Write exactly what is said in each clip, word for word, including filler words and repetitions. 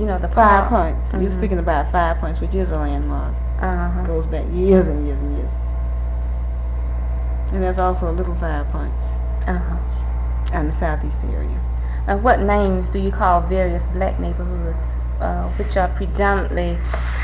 know, the Five park. Points. Mhm. You're speaking about Five Points, which is a landmark. Uh-huh. Goes back years and years and years. And there's also a Little Five Points Uh-huh. in the southeast area. Uh, what names do you call various black neighborhoods, uh, which are predominantly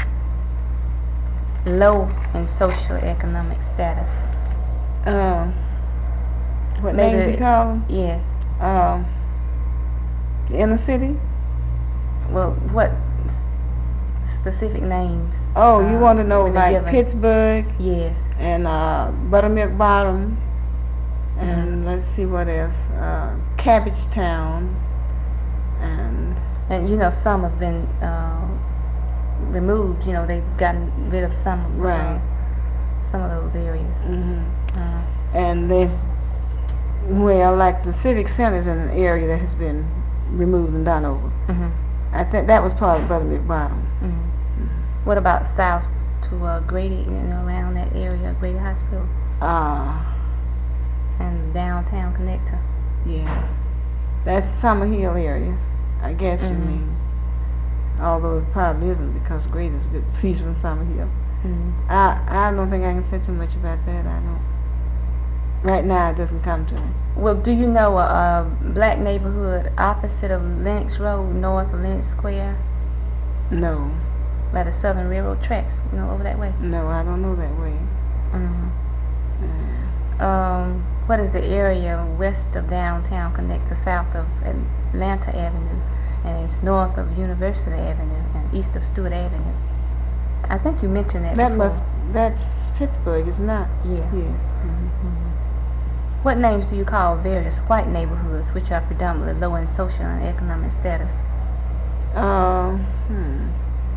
low in social economic status? Uh, what Maybe- names you call them? Yes. Um, the inner city? Well, what specific names? Oh, you uh, want to know were they like given? Pittsburgh Yes. and uh, Buttermilk Bottom, and Mhm. let's see what else. Uh, Cabbage Town, and And you know, some have been uh, removed. You know, they've gotten rid of some. Of, Right. Uh, some of those areas. hmm Uh, and they, well, like the Civic Center is in an area that has been removed and done over. mhm. I think that was part of Buttermilk Bottom. Mhm. What about south to uh, Grady? You know, around that area, Grady Hospital Ah, and downtown Connector. yeah, that's Summer Hill area. I guess you Mhm. mean. Although it probably isn't, because Great is a good piece from Summer Hill. Mhm. I I don't think I can say too much about that. I don't. Right now, it doesn't come to me. Well, do you know a, a black neighborhood opposite of Lenox Road, north of Lenox Square, No, by the Southern Railroad tracks? You know, over that way. no, I don't know that way. Mhm. Uh, Um, what is the area west of downtown Connector, south of Atlanta Avenue, and it's north of University Avenue and east of Stewart Avenue? I think you mentioned that. that before. must. That's Pittsburgh, is not? Yeah. Yes. hmm Mhm. What names do you call various white neighborhoods which are predominantly low in social and economic status? Uh, hmm.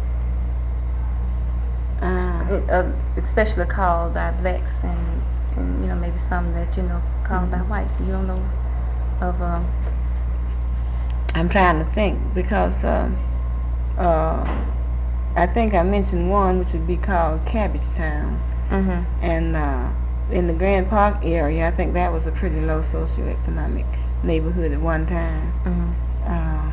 Uh, It, uh, especially called by blacks and, and you know maybe some that you know called by Mhm. whites. You don't know of um. I'm trying to think because uh, uh, I think I mentioned one which would be called Cabbage Town, Mhm. and uh, in the Grand Park area, I think that was a pretty low socioeconomic neighborhood at one time. Mhm. Uh,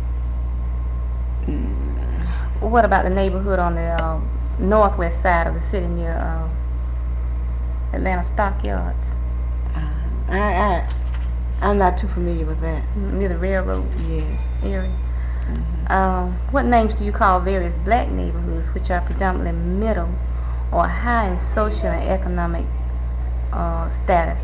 mm, What about the neighborhood on the uh, northwest side of the city near uh, Atlanta Stockyards, uh, I, I, I'm not too familiar with that. near the railroad Yes. area? hmm Um, what names do you call various black neighborhoods which are predominantly middle or high in social and economic uh, status?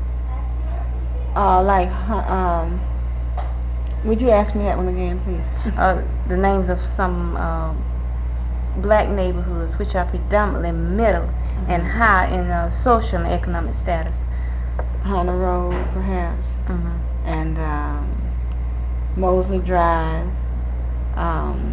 Uh, like, hu- um, would you ask me that one again, please? Uh, the names of some uh, black neighborhoods which are predominantly middle and Mhm. high in uh, social and economic status. Hunter Road, perhaps, Mhm. and um, Mosley Drive. Um,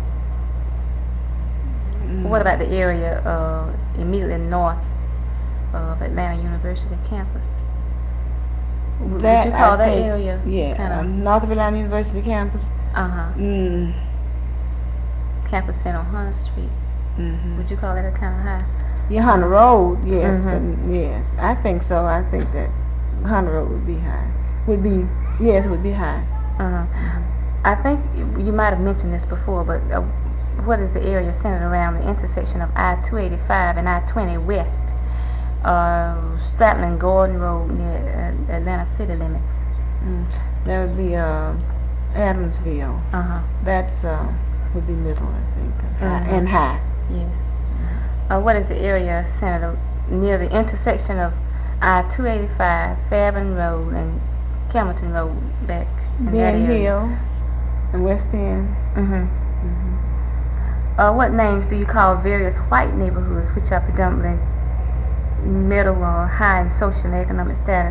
mm, What about the area uh, immediately north of Atlanta University campus? W- that Would you call I that think- area Yeah, kind uh, of North of Atlanta University campus. uh-huh, Mm, campus center on Hunter Street? hmm Would you call that a kind of high? Yeah, Hunter Road, yes, Mhm. but yes, I think so. I think that Hunter Road would be high. Would be yes, it would be high. Uh-huh. I think y- you might have mentioned this before, but uh, what is the area centered around the intersection of I two eighty-five and I twenty West, uh, Stratland Gordon Road near uh, Atlanta city limits? Mm. That would be uh, Adamsville. Uh-huh. That's uh, would be middle, I think, and high. Mhm. And high. Yes. Uh, what is the area centered a- near the intersection of I two eighty-five, Fairburn Road, and Camerton Road back in that Ben area? Hill and West End. Mm-hmm. hmm Uh, what names do you call various white neighborhoods which are predominantly middle or high in social and economic status?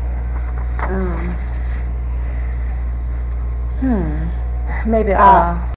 Um, hmm. Maybe Uh, uh,